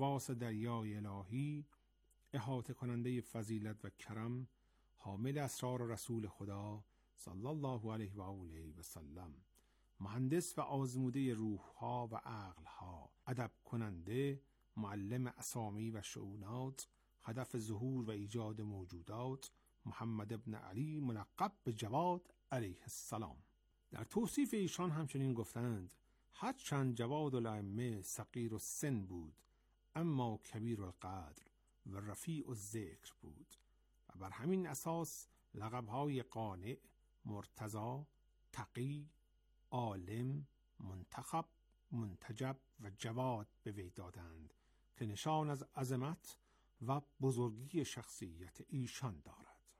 غواص دریای الهی، احاطه کننده فضیلت و کرم، حامل اسرار رسول خدا صلی الله علیه و آله و سلم، مهندس و آزموده روح‌ها و عقل‌ها، ادب کننده، معلم اسامی و شؤونات، هدف ظهور و ایجاد موجودات، محمد ابن علی ملقب به جواد علیه السلام. در توصیف ایشان همچنین گفتند: هرچند جواد الائمه صغیر السن بود، اما کبیر القدر و رفیع الذکر بود و بر همین اساس لقب‌های قانع، مرتضی، تقی، عالم، منتخب، منتجب و جواد به وی دادند که نشان از عظمت و بزرگی شخصیت ایشان دارد.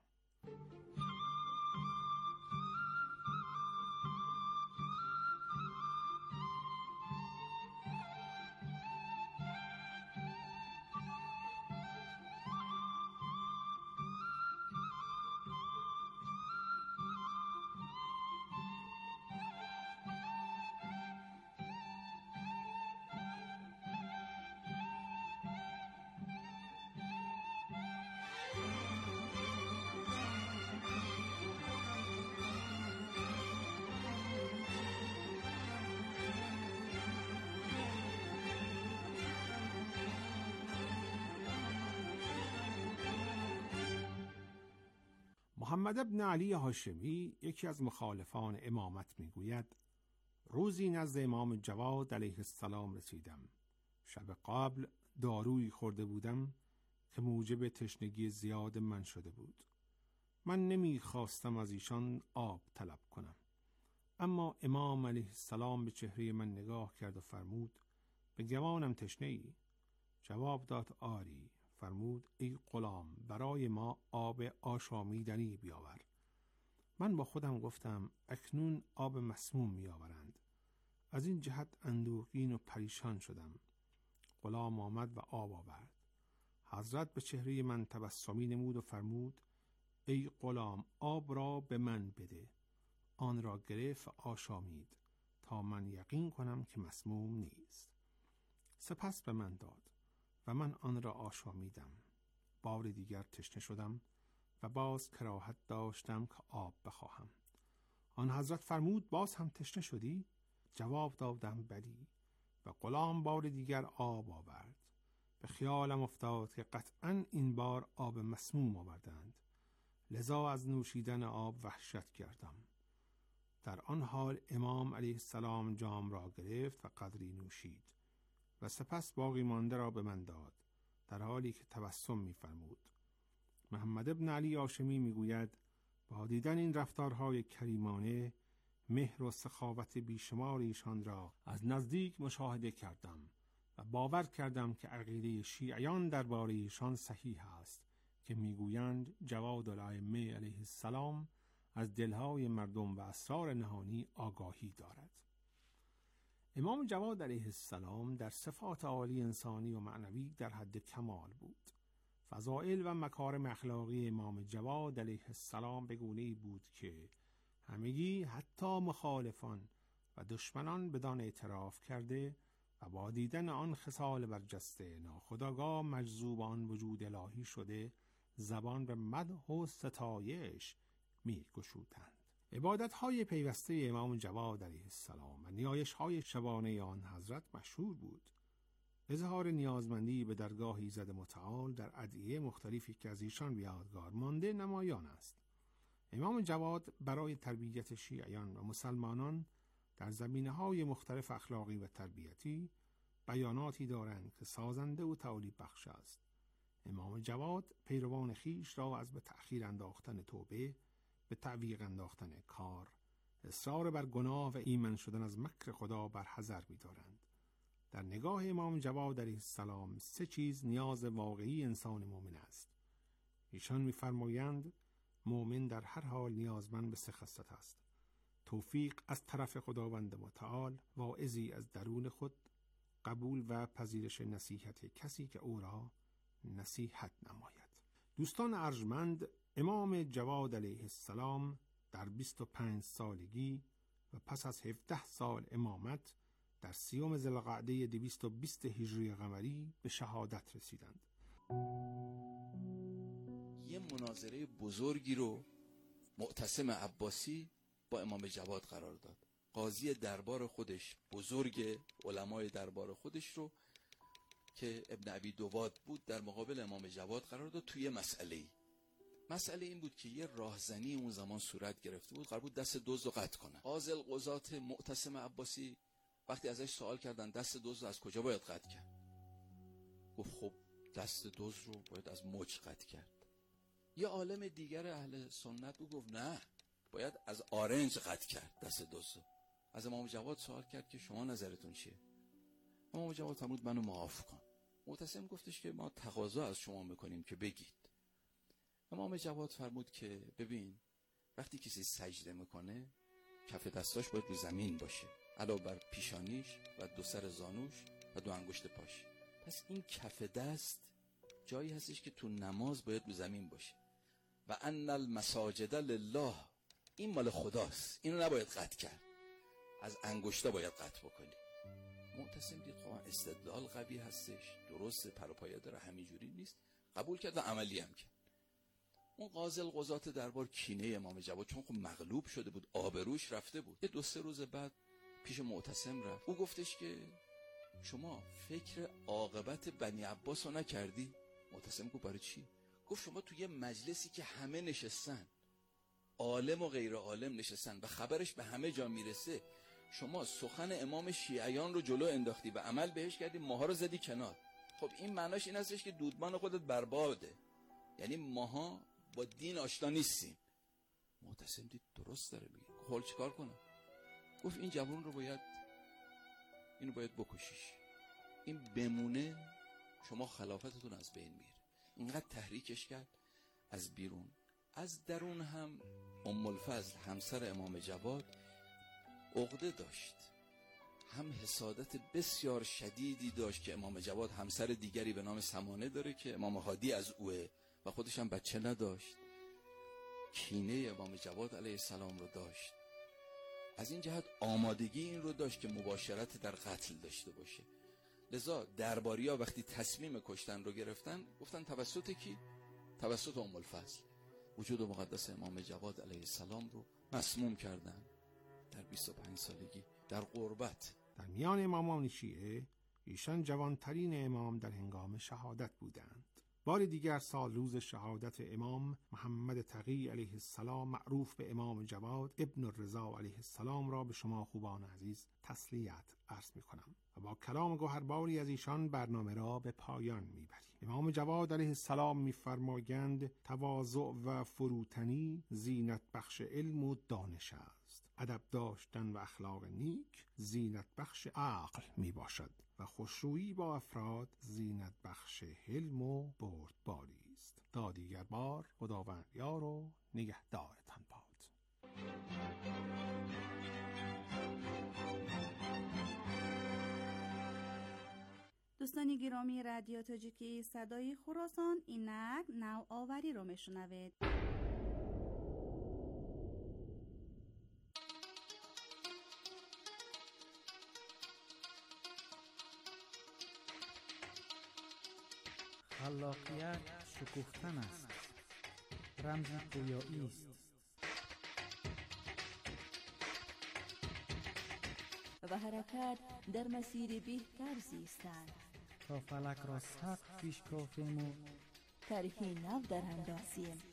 محمد ابن علی هاشمی، یکی از مخالفان امامت، میگوید: روزی نزد امام جواد علیه السلام رسیدم. شب قبل دارویی خورده بودم که موجب تشنگی زیاد من شده بود. من نمیخواستم از ایشان آب طلب کنم، اما امام علیه السلام به چهره من نگاه کرد و فرمود: به گمانم تشنه ای؟ جواب داد: آری. فرمود: ای غلام، برای ما آب آشامیدنی بیاور. من با خودم گفتم: اکنون آب مسموم میآورند. از این جهت اندوهگین و پریشان شدم. غلام آمد و آب آورد. حضرت به چهره من تبسمی نمود و فرمود: ای غلام، آب را به من بده. آن را گرفت و آشامید تا من یقین کنم که مسموم نیست. سپس به من داد و من آن را آشامیدم. بار دیگر تشنه شدم و باز کراهت داشتم که آب بخواهم. آن حضرت فرمود: باز هم تشنه شدی؟ جواب دادم: بلی. و غلام بار دیگر آب آورد. به خیالم افتاد که قطعاً این بار آب مسموم آوردند، لذا از نوشیدن آب وحشت کردم. در آن حال امام علیه السلام جام را گرفت و قدری نوشید و سپس باقی مانده را به من داد، در حالی که تبسم می‌فرمود. محمد ابن علی هاشمی میگوید: با دیدن این رفتارهای کریمانه، مهر و سخاوت بیشمار ایشان را از نزدیک مشاهده کردم و باور کردم که عقیده شیعیان درباره ایشان صحیح است که میگویند جواد الائمه علیه السلام از دلهای مردم و اسرار نهانی آگاهی دارد. امام جواد علیه السلام در صفات عالی انسانی و معنوی در حد کمال بود. فضائل و مکارم اخلاقی امام جواد علیه السلام به گونه‌ای بود که همگی، حتی مخالفان و دشمنان، بدان اعتراف کرده و با دیدن آن خصال برجسته ناخودآگاه مجذوب آن وجود الهی شده زبان به مدح و ستایش می‌گشودند. عبادت‌های پیوسته امام جواد علیه السلام و نیایش‌های شبانه آن حضرت مشهور بود. اظهار نیازمندی به درگاه ایزد متعال در ادعیه مختلفی که از ایشان به یادگار مانده نمایان است. امام جواد برای تربیت شیعیان و مسلمانان در زمینه‌های مختلف اخلاقی و تربیتی بیاناتی دارند که سازنده و تعالی بخش است. امام جواد پیروان خیش را از به تأخیر انداختن توبه، به تعویق انداختن کار، اصرار بر گناه و ایمن شدن از مکر خدا بر حذر می‌دارند. در نگاه امام جواد علیه السلام 3 چیز نیاز واقعی انسان مؤمن است. ایشان می‌فرمایند مؤمن در هر حال نیازمند به 3 خصلت است: توفیق از طرف خداوند متعال، واعظی از درون خود، قبول و پذیرش نصیحت کسی که او را نصیحت نماید. دوستان ارجمند، امام جواد علیه السلام در 25 سالگی و پس از 17 سال امامت در 30 ذوالقعده 220 هجری قمری به شهادت رسیدند. یه مناظره بزرگی رو معتصم عباسی با امام جواد قرار داد. قاضی دربار خودش، بزرگ علمای دربار خودش رو که ابن ابی دواد بود در مقابل امام جواد قرار داد توی مسئله این بود که یه راهزنی اون زمان صورت گرفته بود، قرار بود دست دزد رو قطع کنه. قاضی القضات معتصم عباسی وقتی ازش سوال کردن دست دزد رو از کجا باید قطع کرد، گفت خب دست دزد رو باید از مچ قطع کرد. یه عالم دیگر اهل سنت بود گفت نه، باید از آرنج قطع کرد دست دزد رو. از امام جواد سوال کرد که شما نظرتون چیه؟ امام جواد فرمود منو معاف کن. معتصم گفتش که ما تقاضا از شما میکنیم که بگید. امام جواد فرمود که ببین، وقتی کسی سجده میکنه کف دستاش باید رو زمین باشه، علاوه بر پیشانیش و 2 سر زانوش و 2 انگشت پاش. پس این کف دست جایی هستش که تو نماز باید رو زمین باشه. و ان المساجد لله، این مال خداست، اینو نباید قطع کرد، از انگشتا باید قطع بکنی. معتصم دید خب استدلال قوی هستش، درسته، پر و پایه داره، همینجوری نیست، قبول کرد و عملی هم کرد. اون قاضی القضات دربار کینه امام جواد، چون خب مغلوب شده بود، آبروش رفته بود، 2-3 روز بعد پیش معتصم رفت. او گفتش که شما فکر عاقبت بنی عباس رو نکردی؟ معتصم گفت برای چی؟ گفت شما توی مجلسی که همه نشستن، عالم و غیر عالم نشستن و خبرش به همه جا میرسه، شما سخن امام شیعیان رو جلو انداختی و عمل بهش کردی، ماها رو زدی کنار. خب این معناش این هستش که دودمان خودت برباده، یعنی ماها با دین آشنا نیستیم. معتصم دید درست داره میگه. حال چیکار کنم؟ گفت این جوان رو اینو باید بکشیش، این بمونه شما خلافتتون از بین میره. اینقدر تحریکش کرد از بیرون. از درون هم ام الفضل همسر امام جواد عقده داشت، هم حسادت بسیار شدیدی داشت که امام جواد همسر دیگری به نام سمانه داره که امام هادی از اوه و خودش هم بچه نداشت. کینه امام جواد علیه السلام رو داشت. از این جهت آمادگی این رو داشت که مباشرت در قتل داشته باشه. لذا درباریا وقتی تصمیم کشتن رو گرفتن، گفتن توسط کی؟ توسط ام الفضل. وجود مقدس امام جواد علیه السلام رو مسموم کردن در 25 سالگی در غربت. در میان امامان شیعه ایشان جوانترین امام در هنگام شهادت بودند. بار دیگر سال روز شهادت امام محمد تقی علیه السلام معروف به امام جواد ابن الرضا علیه السلام را به شما خوبان عزیز تسلیت عرض می کنم و با کلام گوهرباری از ایشان برنامه را به پایان می بریم. امام جواد علیه السلام می فرمایند تواضع و فروتنی زینت بخش علم و دانش است. ادب داشتن و اخلاق نیک زینت بخش عقل می باشد و خوشرویی با افراد زینت بخش حلم و بردباری است. تا دیگر بار خداوند یار و نگهدارتان باد. دوستان گرامی رادیو تاجیکی صدای خراسان، این نوآوری رو میشنوید. خلاقیت شکوفتن است، رمز گویایی است. و حرکت در مسیر بهتر زیستن، تا فلک را سقف پیش کافیم و طرحی نو در اندازیم.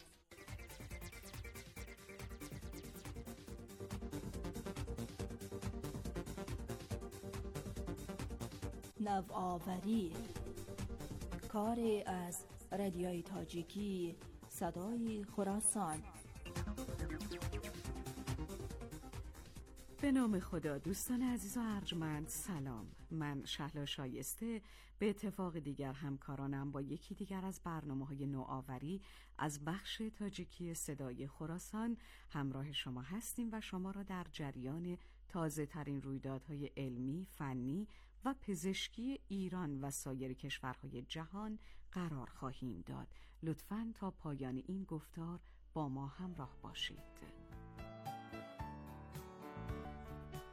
نوآوری، کاری از رادیوی تاجیکی صدای خراسان. به نام خدا. دوستان عزیز و ارجمند سلام. من شهلا شایسته به اتفاق دیگر همکارانم با یکی دیگر از برنامه‌های نوآوری از بخش تاجیکی صدای خراسان همراه شما هستیم و شما را در جریان تازه ترین رویدادهای علمی، فنی و پزشکی ایران و سایر کشورهای جهان قرار خواهیم داد. لطفاً تا پایان این گفتار با ما همراه باشید.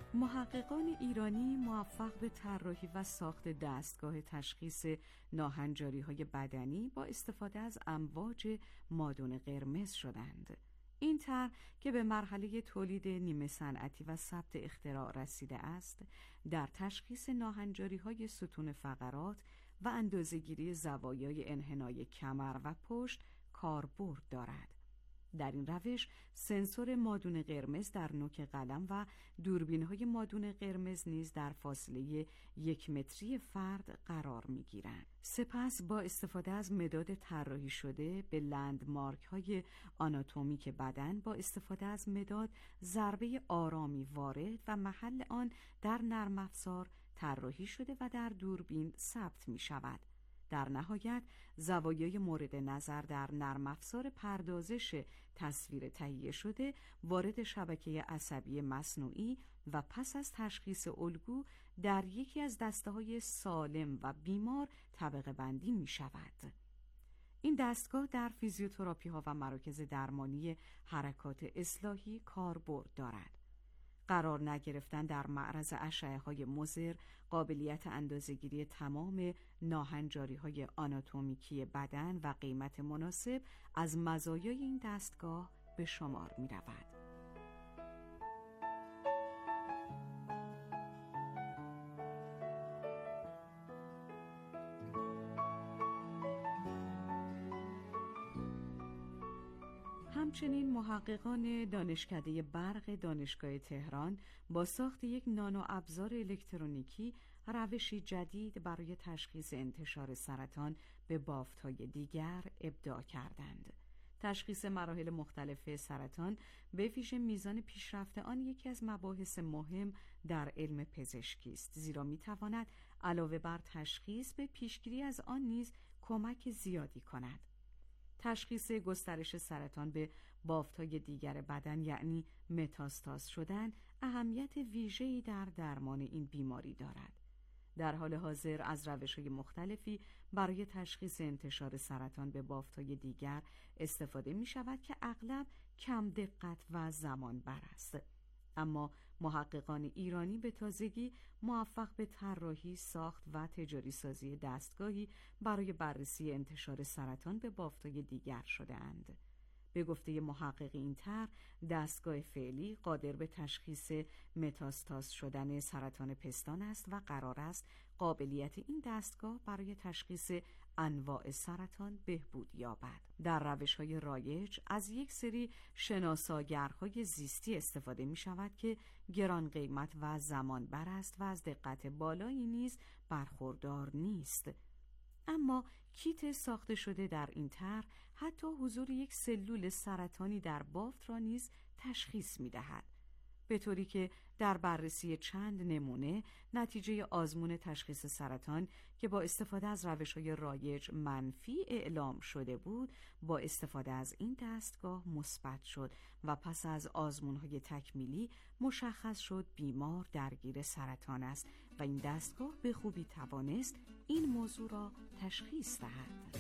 محققان ایرانی موفق به طراحی و ساخت دستگاه تشخیص ناهنجاری‌های بدنی با استفاده از امواج مادون قرمز شدند. این طرح که به مرحله تولید نیمه صنعتی و ثبت اختراع رسیده است، در تشخیص ناهنجاری‌های ستون فقرات و اندازه‌گیری زوایای انحنای کمر و پشت کاربرد دارد. در این روش سنسور مادون قرمز در نوک قلم و دوربین‌های مادون قرمز نیز در فاصله 1 متری فرد قرار می‌گیرند. سپس با استفاده از مداد طراحی شده به لندمارک‌های آناتومیک بدن با استفاده از مداد ضربه آرامی وارد و محل آن در نرم افزار طراحی شده و در دوربین ثبت می‌شود. در نهایت زوایای مورد نظر در نرم افزار پردازش تصویر تهیه شده وارد شبکه عصبی مصنوعی و پس از تشخیص الگو در یکی از دسته‌های سالم و بیمار طبقه بندی می شود. این دستگاه در فیزیوتراپی ها و مراکز درمانی حرکات اصلاحی کاربرد دارد. قرار نگرفتن در معرض اشعه‌های مضر، قابلیت اندازه‌گیری تمام ناهنجاری‌های آناتومیکی بدن و قیمت مناسب از مزایای این دستگاه به شمار می‌رود. همچنین محققان دانشکده برق دانشگاه تهران با ساخت یک نانو ابزار الکترونیکی روشی جدید برای تشخیص انتشار سرطان به بافت‌های دیگر ابداع کردند. تشخیص مراحل مختلف سرطان به ویژه میزان پیشرفت آن یکی از مباحث مهم در علم پزشکی است، زیرا می‌تواند علاوه بر تشخیص به پیشگیری از آن نیز کمک زیادی کند. تشخیص گسترش سرطان به بافت‌های دیگر بدن یعنی متاستاز شدن اهمیت ویژه‌ای در درمان این بیماری دارد. در حال حاضر از روش‌های مختلفی برای تشخیص انتشار سرطان به بافت‌های دیگر استفاده می‌شود که اغلب کم دقت و زمان بر است. اما محققان ایرانی به تازگی موفق به طراحی، ساخت و تجاری سازی دستگاهی برای بررسی انتشار سرطان به بافت‌های دیگر شده‌اند. به گفته محقق این طرح، دستگاه فعلی قادر به تشخیص متاستاز شدن سرطان پستان است و قرار است قابلیت این دستگاه برای تشخیص انواع سرطان بهبود یابد. در روش‌های رایج از یک سری شناساگرهای زیستی استفاده می شود که گران قیمت و زمان بر است و از دقت بالایی نیز برخوردار نیست. اما کیت ساخته شده در این طرح حتی حضور یک سلول سرطانی در بافت را نیز تشخیص می دهد، به طوری که در بررسی چند نمونه نتیجه آزمون تشخیص سرطان که با استفاده از روش‌های رایج منفی اعلام شده بود، با استفاده از این دستگاه مثبت شد و پس از آزمون‌های تکمیلی مشخص شد بیمار درگیر سرطان است و این دستگاه به خوبی توانست این موضوع را تشخیص دهد.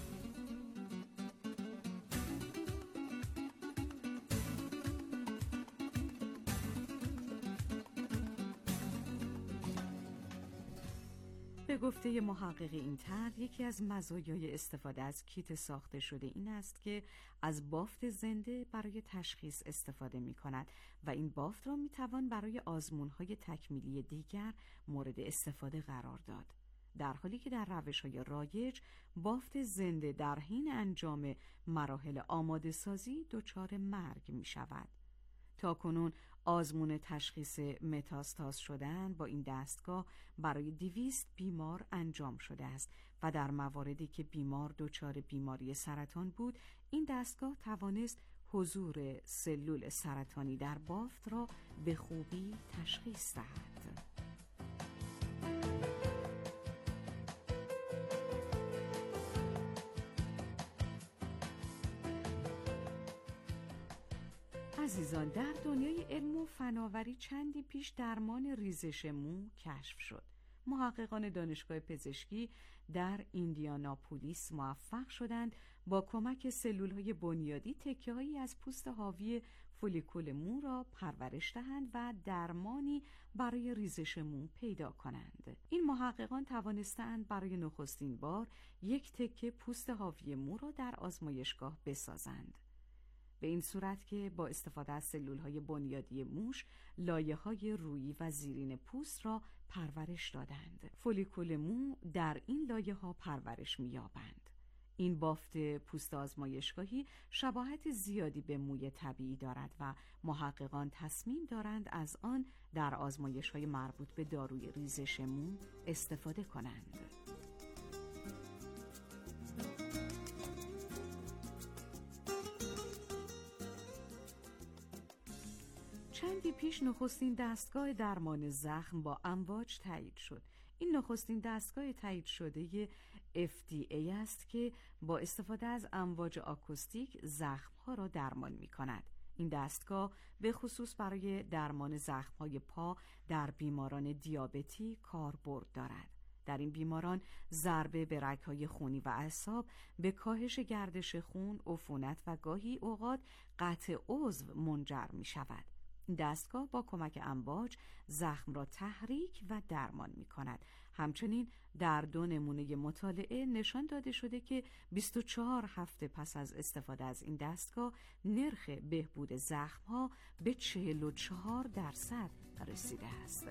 به گفته محقق این طرح، یکی از مزایای استفاده از کیت ساخته شده این است که از بافت زنده برای تشخیص استفاده می کند و این بافت را می توان برای آزمون‌های تکمیلی دیگر مورد استفاده قرار داد، در حالی که در روش‌های رایج بافت زنده در حین انجام مراحل آماده سازی دچار مرگ می شود. تاکنون آزمون تشخیص متاستاز شدن با این دستگاه برای 200 بیمار انجام شده است و در مواردی که بیمار دچار بیماری سرطان بود، این دستگاه توانست حضور سلول سرطانی در بافت را به خوبی تشخیص دهد. عزیزان، در دنیای علم و فناوری چندی پیش درمان ریزش مو کشف شد. محققان دانشگاه پزشکی در ایندیاناپولیس موفق شدند با کمک سلول‌های بنیادی تکه‌هایی از پوست حاوی فولیکول مو را پرورش دهند و درمانی برای ریزش مو پیدا کنند. این محققان توانستند برای نخستین بار یک تکه پوست حاوی مو را در آزمایشگاه بسازند، به این صورت که با استفاده از سلول‌های بنیادی موش لایه‌های رویی و زیرین پوست را پرورش دادند. فولیکول مو در این لایه‌ها پرورش می‌یابند. این بافت پوست آزمایشگاهی شباهت زیادی به موی طبیعی دارد و محققان تصمیم دارند از آن در آزمایش‌های مربوط به داروی ریزش مو استفاده کنند. چندی پیش نخستین دستگاه درمان زخم با امواج تایید شد. این نخستین دستگاه تایید شده FDA است که با استفاده از امواج آکوستیک زخم‌ها را درمان می‌کند. این دستگاه به خصوص برای درمان زخم‌های پا در بیماران دیابتی کاربرد دارد. در این بیماران ضربه به رگ‌های خونی و اعصاب به کاهش گردش خون، عفونت و گاهی اوقات قطع عضو منجر می‌شود. این دستگاه با کمک امواج زخم را تحریک و درمان می کند. همچنین در 2 نمونه مطالعه نشان داده شده که 24 هفته پس از استفاده از این دستگاه نرخ بهبود زخم‌ها به 44% رسیده است.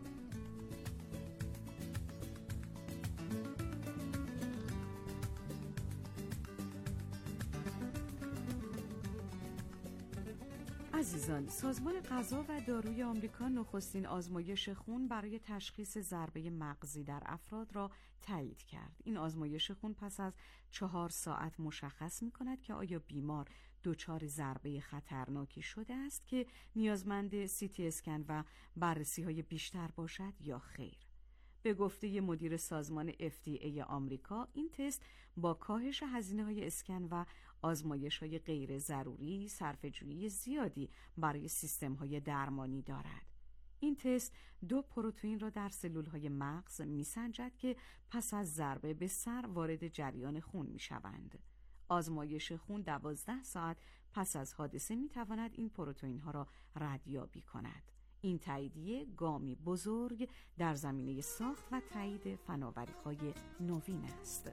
عزیزان، سازمان غذا و داروی آمریکا نخستین آزمایش خون برای تشخیص ضربه مغزی در افراد را تایید کرد. این آزمایش خون پس از 4 ساعت مشخص می‌کند که آیا بیمار دچار ضربه خطرناکی شده است که نیازمند CT اسکن و بررسی‌های بیشتر باشد یا خیر. به گفته مدیر سازمان FDA آمریکا، این تست با کاهش هزینه‌های اسکن و آزمایش‌های غیر ضروری صرفه‌جویی زیادی برای سیستم‌های درمانی دارد. این تست 2 پروتئین را در سلول‌های مغز می‌سنجد که پس از ضربه به سر وارد جریان خون می‌شوند. آزمایش خون 12 ساعت پس از حادثه می‌تواند این پروتئین‌ها را ردیابی کند. این تاییدیه گامی بزرگ در زمینه ساخت و تایید فناوری‌های نوین است.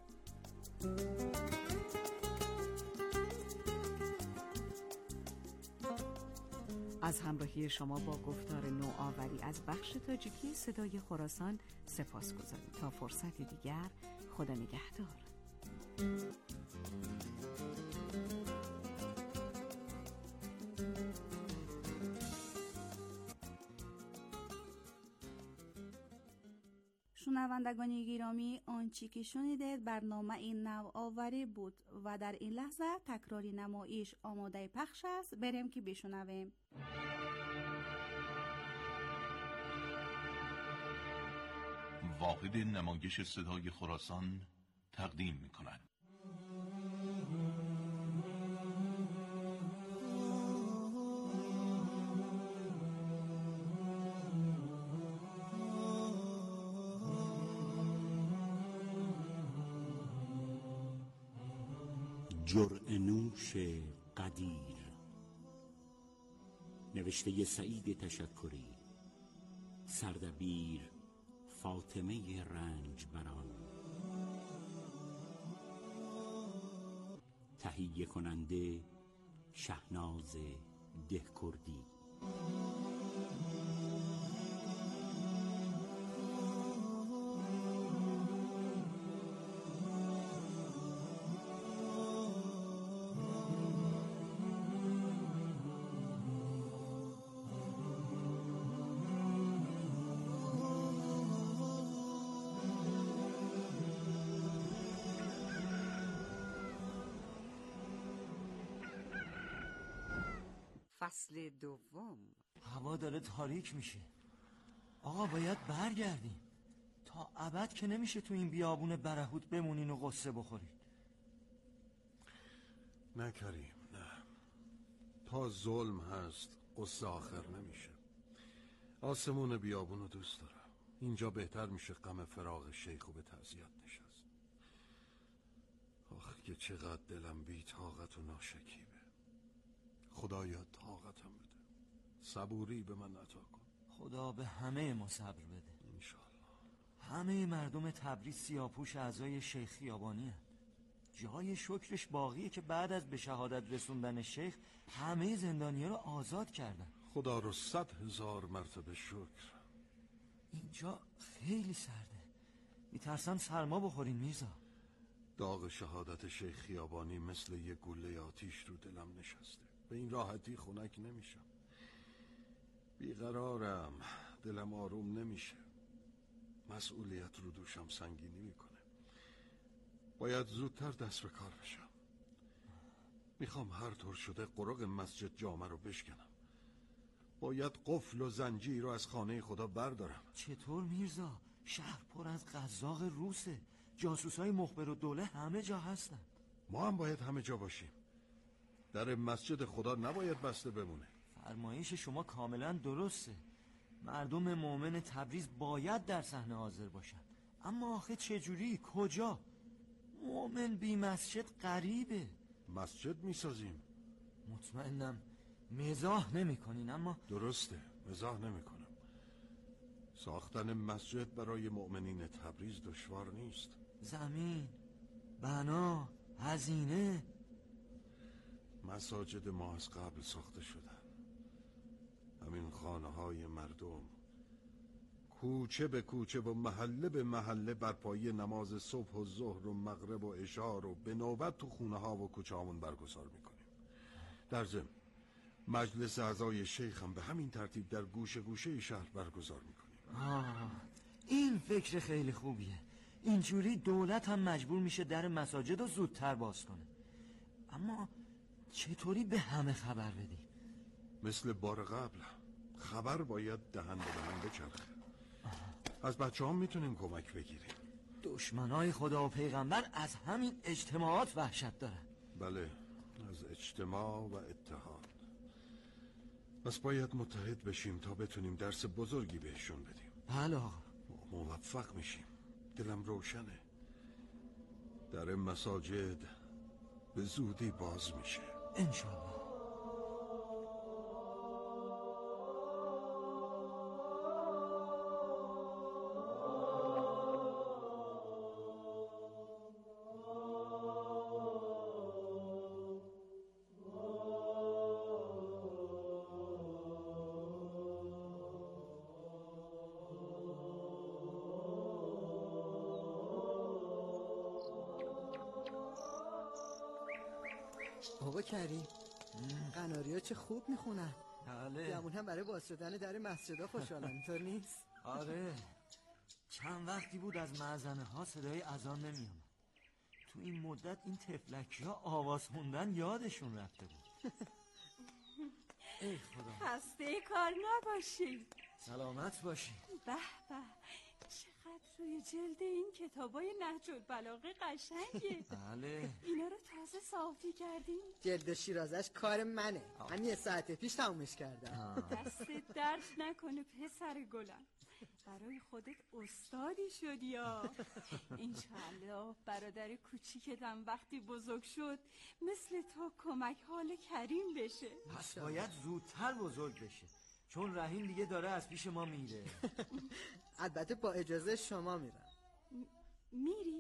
از همراهی شما با گفتار نوآوری از بخش تاجیکی صدای خراسان سپاسگزاریم. تا فرصتی دیگر، خدا نگهدار. شنوندگان گرامی، آنچه که شنیدید برنامه این نوآوری بود و در این لحظه تکراری نمایش آماده پخش است. بریم که بشنویم. واحد نمایش صدای خراسان تقدیم می‌کند. جرعه‌نوش قدیر، نوشته سعید تشکری، سردبیر فاطمه رنجبران، تهیه کننده شهناز دهکردی. فصل دوم. هوا داره تاریک میشه. آقا باید برگردیم. تا ابد که نمیشه تو این بیابون برهوت بمونین و قصه بخورید. نه کریم، نه. تا ظلم هست قصه آخر نمیشه. آسمون بیابون رو دوست دارم. اینجا بهتر میشه غم فراق شیخ و به تعزیت نشست. آخ که چقدر دلم بی طاقت و ناشکیبه. خدایا طاقتم بده، صبوری به من عطا کن. خدا به همه ما صبر بده انشالله. همه مردم تبریز سیاه‌پوش اعضای شیخ خیابانی هست. جای شکرش باقیه که بعد از به شهادت رسوندن شیخ همه زندانی‌ها رو آزاد کردن. خدا رو 100,000 مرتبه شکر. اینجا خیلی سرده، میترسم سرما بخورین میرزا. داغ شهادت شیخ خیابانی مثل یه گوله آتیش رو دلم نشسته. به این راحتی خنک نمیشم. بیقرارم، دلم آروم نمیشه. مسئولیت رو دوشم سنگینی میکنه. باید زودتر دست به کار بشم. میخوام هر طور شده قرق مسجد جامع رو بشکنم. باید قفل و زنجیر رو از خانه خدا بردارم. چطور میرزا؟ شهر پر از قزاق روسه، جاسوسای مخبر و دوله همه جا هستن. ما هم باید همه جا باشیم. در مسجد خدا نباید بسته بمونه. فرمایش شما کاملا درسته. مردم مؤمن تبریز باید در صحنه حاضر باشن. اما آخه چجوری؟ کجا؟ مؤمن بی مسجد غریبه. مسجد میسازیم. مطمئنم مزاح نمی کنین. اما درسته، مزاح نمی کنم. ساختن مسجد برای مؤمنین تبریز دشوار نیست. زمین، بنا، هزینه. مساجد ما از قبل ساخته شدن. همین خانه های مردم کوچه به کوچه و محله به محله برپایی نماز صبح و ظهر و مغرب و عشا رو به نوبت تو خونه ها و کوچه هامون برگزار میکنیم. در ضمن مجلس اعضای شیخ هم به همین ترتیب در گوشه گوشه شهر برگزار میکنیم. این فکر خیلی خوبیه. اینجوری دولت هم مجبور میشه در مساجد رو زودتر باز کنه. اما چطوری به همه خبر بدیم؟ مثل بار قبل خبر باید دهن به دهن بچرخه. از بچه هم میتونیم کمک بگیریم. دشمنای خدا و پیغمبر از همین اجتماعات وحشت دارن. بله، از اجتماع و اتحاد. پس باید متحد بشیم تا بتونیم درس بزرگی بهشون بدیم. بله آقا. موفق میشیم. دلم روشنه. در مساجد به زودی باز میشه انشالله. بابا کریم، قناریا چه خوب میخونن. بله. جوون هم برای باز شدن در مسجدها خوشحالن، اینطور نیست؟ آره، چند وقتی بود از معزنه ها صدای اذان نمیومد. تو این مدت این تفلکی ها آواز خوندن یادشون رفته بود. ای خدا. خسته کار نباشی. سلامت باشی. به به، چقدر روی جلد این کتابای نهج البلاغه قشنگه. بله. اینا رو تازه صافی کردیم. جلد شیرازش کار منه. من یه ساعت پیش تمومش کردم. دست درد نکنه پسر گلم، برای خودت استادی شدی یا. انشالله برادر کوچیکتم وقتی بزرگ شد مثل تو کمک حال کریم بشه. پس باید زودتر بزرگ بشه، چون رحیم دیگه داره از پیش ما میره. البته با اجازه شما میرم. میری؟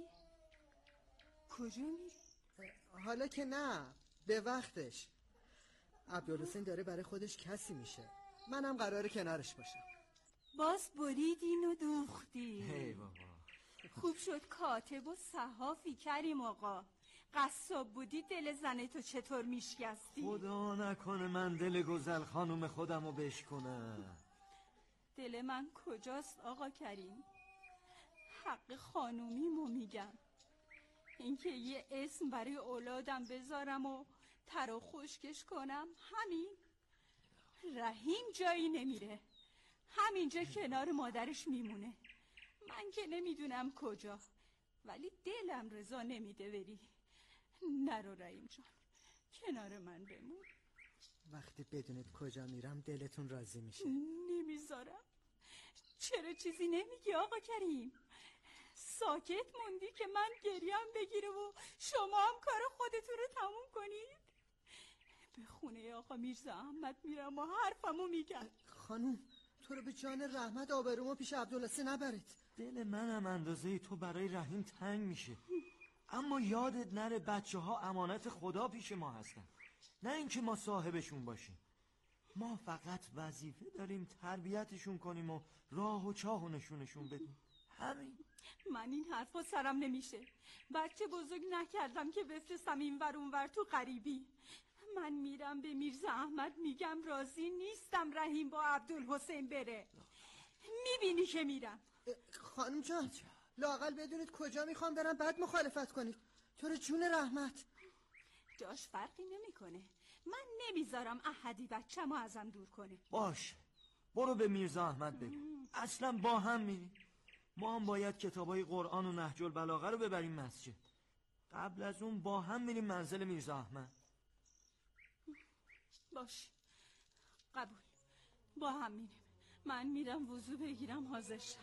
کجا میری؟ حالا که نه، به وقتش. عبدالحسین داره برای خودش کسی میشه، منم قراره کنارش باشم. باز بریدین و دوختی. هی بابا. خوب شد کاتب و صحافی کریم آقا. قصاب بودی دل زن تو چطور میشکستی؟ خدا نکنه من دل گزل خانوم خودمو بشکنم. دل من کجاست آقا کریم؟ حق خانومیمو میگم. اینکه یه اسم برای اولادم بذارم و تر و خشکش کنم، همین. رحیم جایی نمیره، همینجا کنار مادرش میمونه. من که نمیدونم کجا، ولی دلم رضا نمیده بری. نرو رحیم جان، کنار من بمون. وقتی بدونید کجا میرم دلتون راضی میشه. نمیذارم. چرا چیزی نمیگی آقا کریم؟ ساکت موندی که من گریم بگیره و شما هم کار خودتون رو تموم کنید. به خونه آقا میرزا احمد میرم و حرفمو میگم. خانوم تو رو به جان رحمت آبرومو پیش عبدالحسین نبرید. دل منم اندازه تو برای رحیم تنگ میشه، اما یادت نره بچه ها امانت خدا پیش ما هستن، نه اینکه ما صاحبشون باشیم. ما فقط وظیفه داریم تربیتشون کنیم و راه و چاه و نشونشون بدیم، همین. من این حرفا سرم نمیشه. بچه بزرگ نکردم که بفرستم این ور اون ور تو غریبی. من میرم به میرزا احمد میگم راضی نیستم رحیم با عبدالحسین بره. میبینی که میرم. خانم جان لااقل بدونید کجا میخوام برم بعد مخالفت کنید. تو رو جون رحمت. جاش فرقی نمیکنه. من نمیذارم احدی بچه‌مو ازم دور کنه. باش برو به میرزا احمد بگو اصلا با هم میریم. ما هم باید کتابای قرآن و نهج البلاغه رو ببریم مسجد. قبل از اون با هم میریم منزل میرزا احمد. باش قبول، با هم میریم. من میرم وضو بگیرم حاضر شم.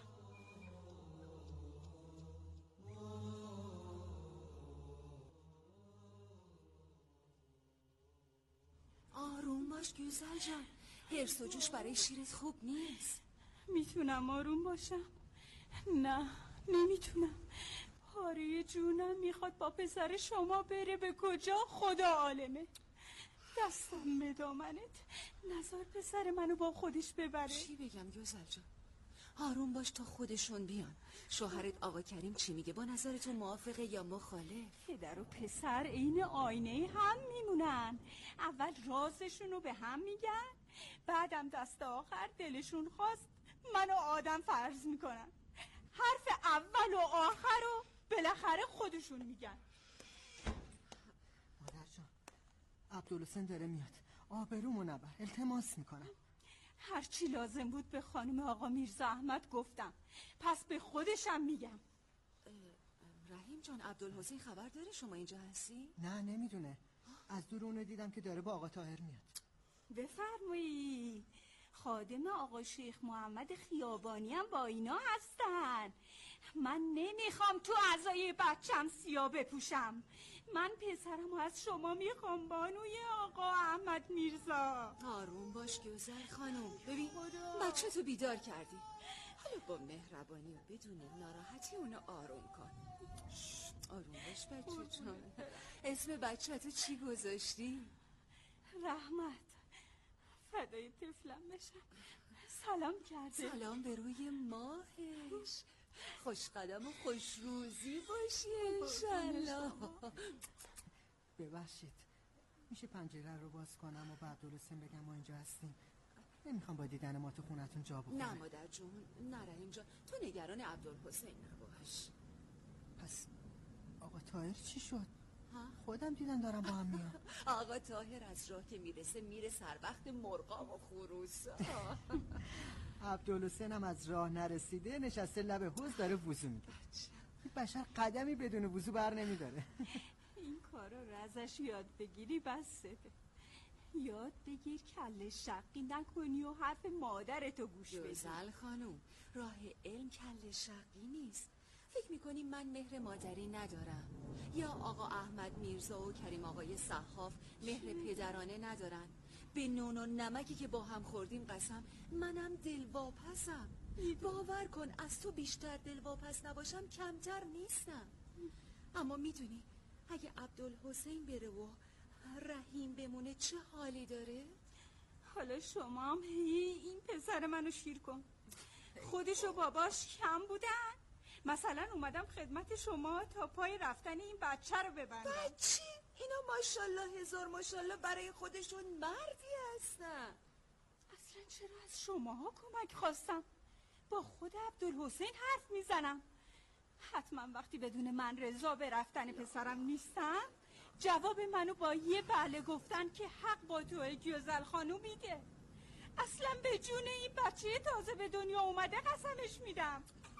آروم باش گوزل جان، هرس و جوش برای شیرت خوب نیست. میتونم آروم باشم؟ نه نمیتونم. پاره جونم میخواد با پسر شما بره به کجا خدا عالمه. دستم به دامنت، نذار پسر منو با خودش ببره. چی بگم گوزل جان؟ آروم باش تا خودشون بیان. شوهرت آقا کریم چی میگه؟ با نظرتون موافقه یا مخالف؟ پدر و پسر عین آینه هم میمونن. اول رازشونو به هم میگن، بعدم دست آخر دلشون خواست منو آدم فرض میکنن. حرف اول و آخر رو بالاخره خودشون میگن. مادر جان عبدالحسین داره میاد، آبرومو نبر، التماس میکنم. هرچی لازم بود به خانم آقا میرزا احمد گفتم، پس به خودشم میگم. رحیم جان عبدالحسین خبر داره شما اینجا هستی؟ نه نمیدونه، از دور اونو دیدم که داره با آقا طاهر میاد. بفرمایید. خادم آقا شیخ محمد خیابانی هم با اینا هستن. من نمیخوام تو اعضای بچم سیاه بپوشم. من پسرم از شما میخوام بانوی آقا احمد میرزا. آروم باش گوزل خانم، ببین بچه تو بیدار کردی، حالا با مهربانی و بدون ناراحتی اونو آروم کن. آروم باش بچه جان. اسم بچه تو چی گذاشتی؟ رحمت. فدای طفلم بشم. سلام کرده. سلام به روی ماهش. خوش قدم و خوش روزی باشی انشالله. ببخشید میشه پنجره رو باز کنم و به عبدالحسین بگم ما اینجا هستیم؟ نمیخوام با دیدن ما تو خونتون جا بخوره. نه مادر جون، نه رحیم جان، تو نگران عبدالحسین نباش. پس آقا طاهر چی شد؟ خودم دیدم دارم با هم میام. آقا طاهر از راه که میره سر وقت مرغا و خروسا. عبدالحسین هم از راه نرسیده نشسته لب حوض داره وضو میگه. بشر قدمی بدون وضو بر نمیداره. این کارا رو ازش یاد بگیری بسه. یاد بگیر کله شقی نکنی و حرف مادرتو گوش بدی. گوزل خانوم، راه علم کله شقی نیست. فکر میکنی من مهر مادری ندارم؟ یا آقا احمد میرزا و کریم آقای صحاف مهر پدرانه ندارن؟ به نون و نمکی که با هم خوردیم قسم منم دلواپسم. باور کن از تو بیشتر دلواپس نباشم کمتر نیستم. اما میدونی اگه عبدالحسین بره و رحیم بمونه چه حالی داره؟ حالا شما هم این پسر منو شیر کن. خودش و باباش کم بودن؟ مثلا اومدم خدمت شما تا پای رفتن این بچه رو ببندم. بچه؟ اینا ماشالله هزار ماشالله برای خودشون مردی هستن. اصلا چرا از شماها کمک خواستم؟ با خود عبدالحسین حرف میزنم. حتما وقتی بدون من رضا به رفتن پسرم نیستم جواب منو با یه بله گفتن که حق با توی گوزل خانوم میده. اصلا به جون این بچه تازه به دنیا اومده قسمش میدم.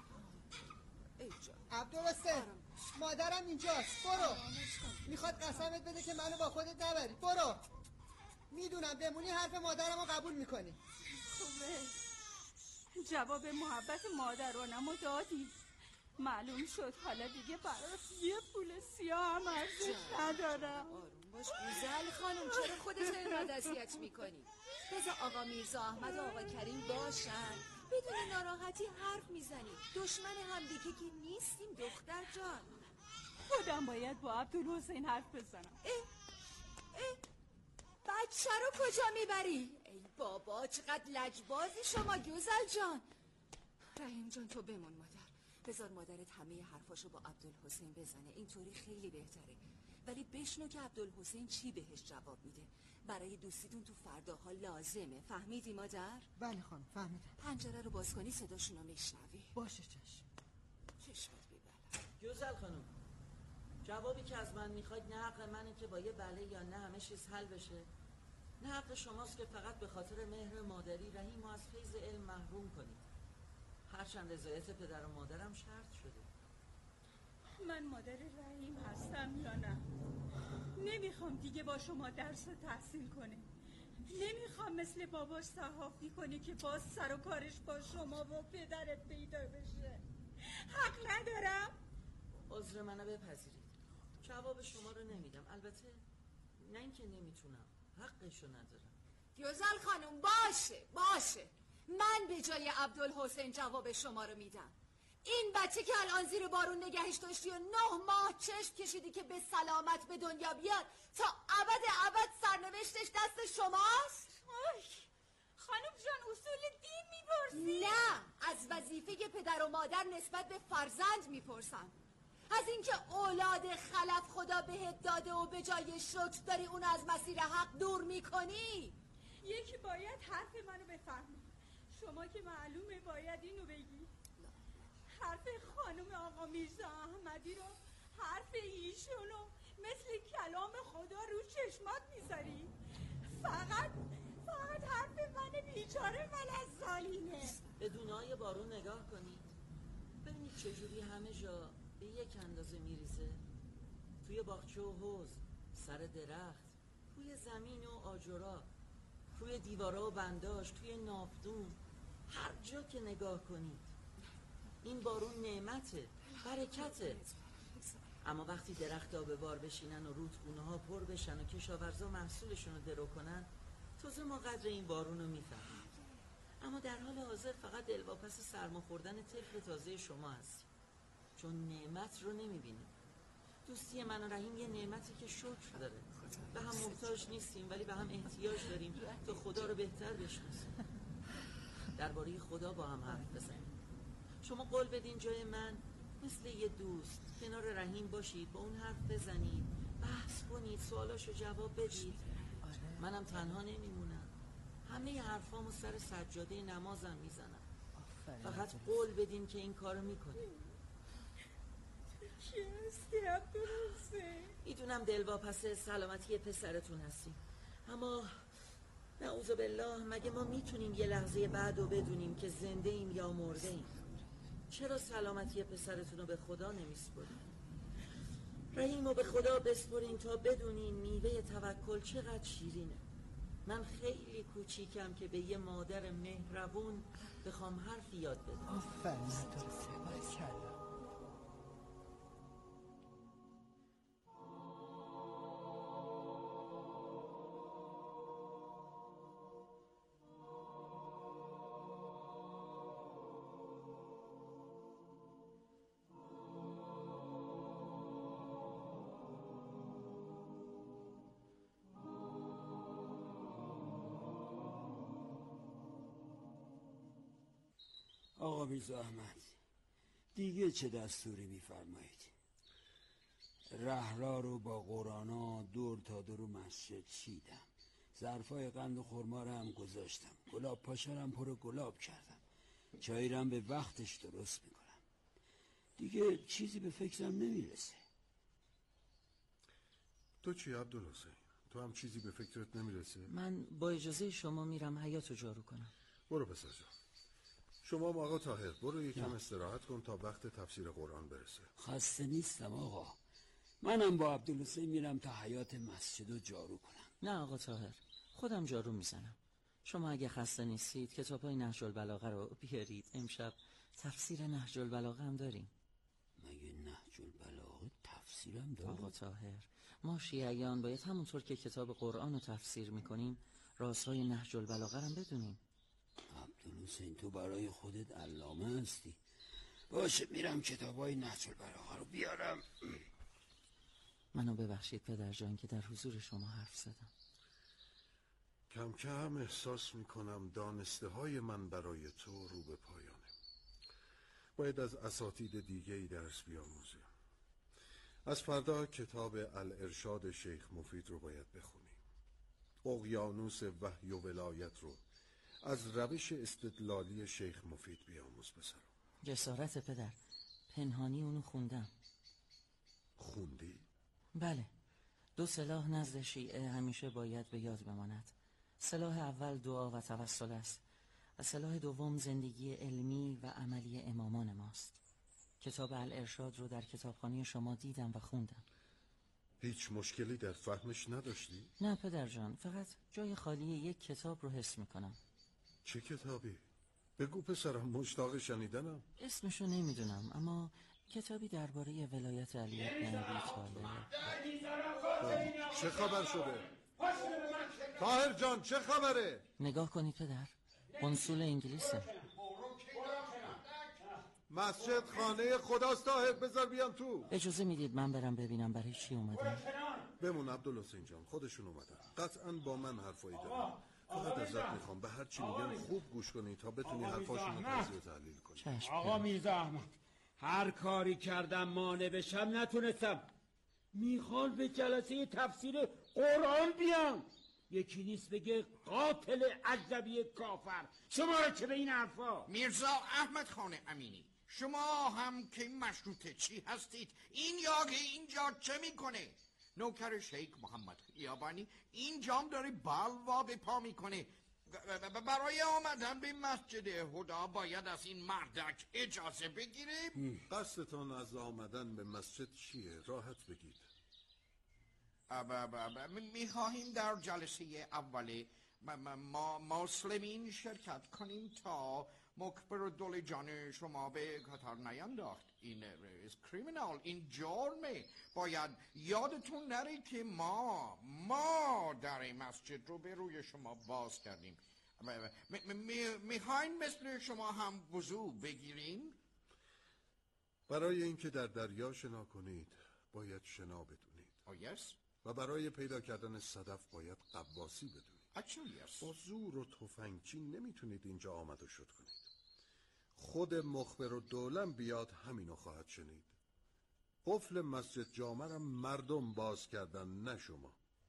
عبدالحسین مادرم اینجاست، برو. میخواد قسمت بده که منو با خودت نبری. برو. میدونم بمونی حرف مادرم رو قبول میکنی. خوبه، جواب محبت مادرانمو دادی. معلوم شد حالا دیگه برات یه پول سیاه هم ارزش ندارم. آروم باش گوزل خانم، چرا خودت اینقدر اذیت میکنی؟ بذار آقا میرزا احمد و آقا کریم باشن، بدون ناراحتی حرف میزنی. دشمن همدیگه که نیستیم دختر جان. خودم باید با عبدالحسین حرف بزنم. بچه رو کجا میبری؟ ای بابا چقدر لجبازی شما گوزل جان. رحیم جان تو بمون مادر، بذار مادرت همه حرفاشو با عبدالحسین بزنه، اینطوری خیلی بهتره. ولی بشنو که عبدالحسین چی بهش جواب میده. برای دوستیتون تو فرداها لازمه، فهمیدی مادر؟ بله خانم فهمیدم. پنجره رو باز کنی صداشونو میشنوی. باشه چشم. چشمت بیبله. گوزل خانم، جوابی که از من میخواید نه حق منه که با یه بله یا نه همه چیز حل بشه، نه حق شماست که فقط به خاطر مهر مادری رحیم رو از فیض علم محروم کنید. هرچند رضایت پدر و مادرم شرط شده. من مادر رحیم هستم یا نه؟ نمیخوام دیگه با شما درس تحصیل کنه. نمیخوام مثل باباش صحافی کنه که باز سر و کارش با شما و پدرت پیدا بشه. حق ندارم؟ عذر منو بپذیرید، جواب شما رو نمیدم. البته نه اینکه نمیتونم، حقشو ندارم. گوزل خانم باشه من به جای عبدالحسین جواب شما رو میدم. این بچه که الان زیر بارون نگهش داشتی و 9 ماه چشم کشیدی که به سلامت به دنیا بیاد، تا ابد سرنوشتش دست شماست؟ خانم جان اصول دین میپرسی؟ نه، از وظیفه پدر و مادر نسبت به فرزند میپرسم. از اینکه اولاد خلف خدا بهت داده و به جای شکر داری اون از مسیر حق دور میکنی. یکی باید حرف منو بفهمی. شما که معلومه باید اینو بگی. حرف خانم آقا میرزا احمدی رو، حرف ایشونو مثل کلام خدا رو چشمات میذاری. فقط حرف من بیچاره فلسطینه. به دونای بارون نگاه کنید، ببینید چجوری همه جا به یک اندازه میریزه. توی باغچه و حوض، سر درخت، توی زمین و آجرا، توی دیوارا و بنداش، توی ناودون، هر جا که نگاه کنید. این بارون نعمته، برکته. اما وقتی درخت ها به بار بشینن و رودخونه ها پر بشن و کشاورزا محصولشون رو درو کنن، تازه ما قدر این بارون رو میفهمیم. اما در حال حاضر فقط دلواپس سرما خوردن طفل تازه شما هستیم، چون نعمت رو نمیبینیم. دوستی من و رحیم یه نعمتی که شکر داره. به هم محتاج نیستیم ولی به هم احتیاج داریم تا خدا رو بهتر بشناسیم. درباره خدا با هم حرف بزنیم. شما قول بدین جای من مثل یه دوست کنار رحیم باشید، با اون حرف بزنید، بحث کنید، سوالاشو جواب بدید. منم تنها نمیمونم، همه حرفامو سر سجاده نمازم میزنم. فقط قول بدین که این کارو میکنید. کی هستی عبدالحسین؟ میدونم دلواپس سلامتی پسرتون هستیم، اما نعوذ بالله مگه ما میتونیم یه لحظه بعد رو بدونیم که زنده ایم یا مرده ایم؟ چرا سلامتی پسرتون رو به خدا نمیسپرین؟ رحیم رو به خدا بسپرین تا بدونین میوه توکل چقدر شیرینه. من خیلی کوچیکم که به یه مادر مهربون بخوام حرفی یاد بدم. آفرین تو آقا میرزا احمد، دیگه چه دستوری میفرمایید؟ رهرا رو با قرانا دور تا دور مسجد چیدم، ظرفای قند و خرما رو هم گذاشتم، گلاب پاشا رو هم پر گلاب کردم، چای رو هم به وقتش درست میکنم. دیگه چیزی به فکرم نمیرسه. تو چی عبدالحسین؟ تو هم چیزی به فکرت نمیرسه؟ من با اجازه شما میرم حیاطو جارو کنم. برو پسر جان. شما هم آقا طاهر برو یکم استراحت کن تا وقت تفسیر قرآن برسه. خسته نیستم آقا، منم با عبدالحسین میرم تا حیاط مسجد رو جارو کنم. نه آقا طاهر، خودم جارو میزنم. شما اگه خسته نیستید کتابای نهج البلاغه رو بیارید، امشب تفسیر نهج البلاغه هم داریم. تفسیرم داره. آقا طاهر، ما شیعیان باید همونطور که کتاب قرآن رو تفسیر میکنیم رازهای نهج البلاغه هم بدونیم. عبدالحسین تو برای خودت علامه هستی. باشه میرم کتابای نهج البلاغه رو بیارم. منو ببخشید پدر جان که در حضور شما حرف زدم. کم کم احساس میکنم دانسته های من برای تو رو به پایانه. باید از اساتید دیگه‌ای درس بیاموزی. از فردا کتاب الارشاد شیخ مفید رو باید بخونی. اقیانوس وحی و ولایت رو از روش استدلالی شیخ مفید بیاموز پسرم. جسارت پدر، پنهانی اونو خوندم. خوندی؟ بله. 2 سلاح نزد شیعه همیشه باید به یاد بماند. سلاح اول دعا و توسل است و سلاح دوم زندگی علمی و عملی امامان ماست. کتاب الارشاد رو در کتابخانه شما دیدم و خوندم. هیچ مشکلی در فهمش نداشتی؟ نه پدر جان، فقط جای خالی یک کتاب رو حس میکنم. چه کتابی؟ بگو پسرم، مشتاق شنیدنم. اسمشو نمیدونم، اما کتابی درباره ولایت علی بن ابی طالب. چه خبر شده؟ طاهر جان چه خبره؟ نگاه کنید پدر، قنصول انگلیسه. مسجد خانه خداست طاهر، بذار بیام تو. اجازه میدید من برم ببینم برای چی اومدن؟ بمون عبدالحسین جان، خودشون اومدن. قطعا با من حرفایی دارن. فقط ازت میخوام به هر چی میگن خوب گوش کنی تا بتونی حرفاشون رو تجزیه و تحلیل کنی. آقا میرزا احمد، هر کاری کردم مانع بشم نتونستم. میخوان به جلسه تفسیر قرآن بیام، یکی نیست بگه قاتل اجنبی کافر. شما را چه به این حرفا؟ میرزا احمد خان امینی، شما هم که مشروطه چی هستید؟ این یاگه اینجا چه میکنه؟ نوکر شیخ محمد خیابانی اینجام داره بلوا به پا میکنه. برای آمدن به مسجد هدا باید از این مردک اجازه بگیریم؟ قصدتان از آمدن به مسجد چیه؟ راحت بگید. میخواهیم در جلسه اوله ما مسلمین شرکت کنیم تا مکبر دل جان شما به خطر نینداخت. این کریمینال، این جرمه. باید یادتون نره که ما در مسجد رو به روی شما باز کردیم. میخواین مثل شما هم وضو بگیریم؟ برای اینکه در دریا شنا کنید باید شنا بدونید. و برای پیدا کردن صدف باید قواسی بدونید. با زور و تفنگچین نمیتونید اینجا آمد و شد کنید. خود مخبر و دولم بیاد همینو خواهد شنید. قفل مسجد جامع مردم باز کردن، نه شما.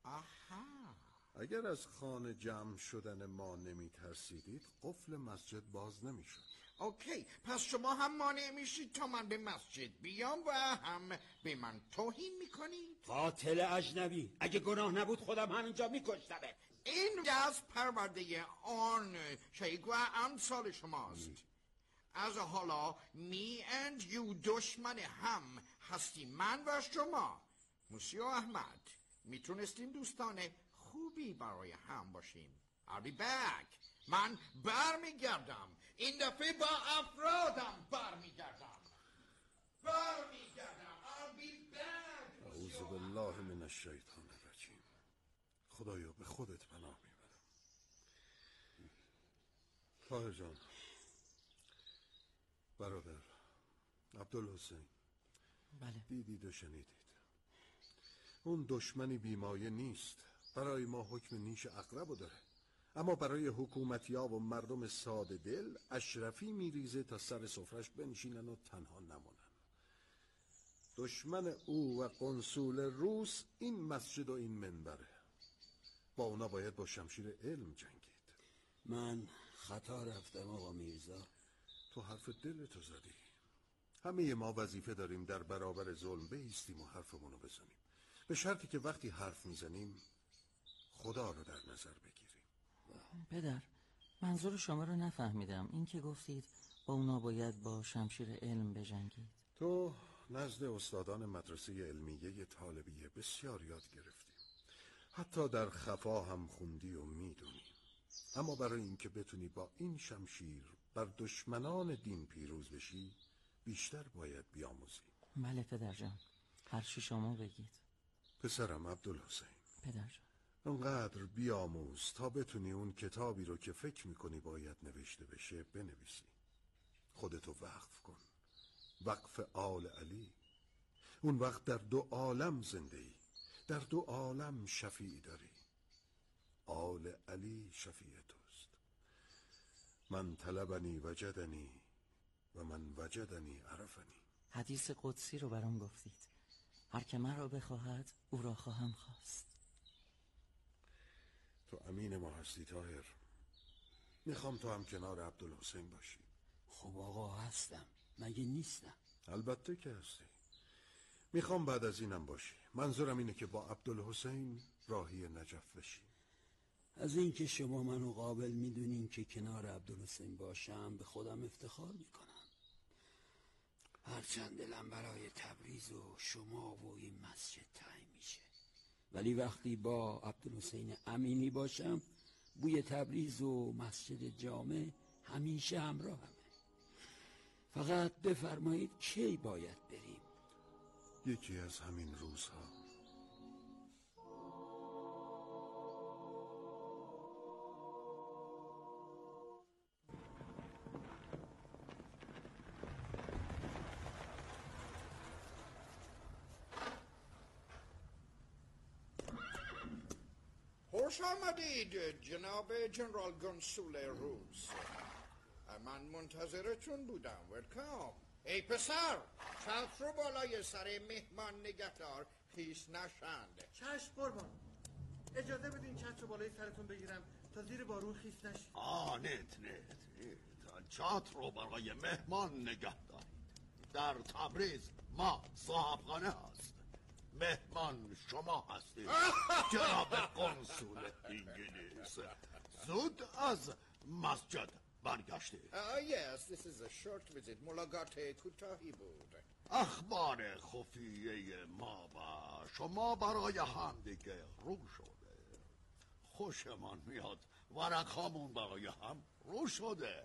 اگر از خانه جمع شدن ما نمی ترسیدید قفل مسجد باز نمی شد. اوکی، پس شما هم مانع میشید تا من به مسجد بیام و هم به من توهین میکنید؟ قاتل اجنبی، اگه گناه نبود خودم همینجا میکشتمه. این دست پرورده آن شیخ و امثال شماست. از حالا می اند یو دشمن هم هستیم من و شما. موسیو احمد، میتونستیم دوستان خوبی برای هم باشیم. I'll be back. من برمیگردم. این دفعه با افرادم برمیگردم. I'll be back. اعوذ بالله من الشیطان الرجیم. خدایا به خودت پناه میبرم. طاهر جان، برادر عبدالحسین، بله. دیدید و شنیدید. اون دشمنی بیمایه نیست. برای ما حکم نیش عقربو داره، اما برای حکومتی‌ها و مردم ساده دل اشرفی میریزه تا سر سفرش بنشینن و تنها نمونن. دشمن او و قنصول روس این مسجد و این منبره. با اونا باید با شمشیر علم جنگید. من خطا رفتم آقا میرزا. تو حرف دلتو زدی. همه ما وظیفه داریم در برابر ظلم بایستیم و حرفمونو بزنیم، به شرطی که وقتی حرف میزنیم خدا رو در نظر بگیریم. پدر، منظور شما رو نفهمیدم. این که گفتید با اونا باید با شمشیر علم بجنگید. تو نزد استادان مدرسه علمیه طالبیه بسیار یاد گرفتی، حتی در خفا هم خوندی و میدونی. اما برای اینکه بتونی با این شمشیر بر دشمنان دین پیروز بشی بیشتر باید بیاموزی. بله پدر جان. هرچی شما بگید. پسرم عبدالحسین، پدر جان، اونقدر بیاموز تا بتونی اون کتابی رو که فکر میکنی باید نوشته بشه بنویسی. خودتو وقف کن، وقف آل علی. اون وقت در 2 عالم زنده ای، در 2 عالم شفیع داری. آل علی شفیع توست. من طلبنی وجدنی و من وجدنی عرفنی. حدیث قدسی رو برام گفتید، هر که من را بخواهد او را خواهم خواست. تو امین ما هستی طاهر. میخوام تو هم کنار عبدالحسین باشی. خب آقا هستم، مگه نیستم؟ البته که هستی. میخوام بعد از اینم باشی. منظورم اینه که با عبدالحسین راهی نجف بشی. از این که شما منو قابل میدونین که کنار عبدالحسین باشم به خودم افتخار میکنم. هرچند دلم برای تبریز و شما و این مسجد تنگ میشه، ولی وقتی با عبدالحسین امینی باشم بوی تبریز و مسجد جامع همیشه همراهمه. فقط بفرمایید کی باید بریم؟ یکی از همین روزها. خوش آمدید جناب جنرال گونسول روز. من منتظرتون بودم. ولکام. ای پسر، چتر رو بالای سر مهمان نگهدار خیس نشند. چشم قربان. اجازه بدین چتر رو بالای سرتون بگیرم تا زیر بارون خیس نشید. نت چتر رو برای مهمان نگه دارید. در تبریز ما صاحبخانه هست، مهمان شما هستید. جناب قنصول انگلیس زود از مسجد برگشتید. Yes, this is a short visit. ملاقات کوتاهی بود. اخبار خفیه ما و شما برای هم دیگه رو شده. خوشمان میاد ورقهامون برای هم رو شده.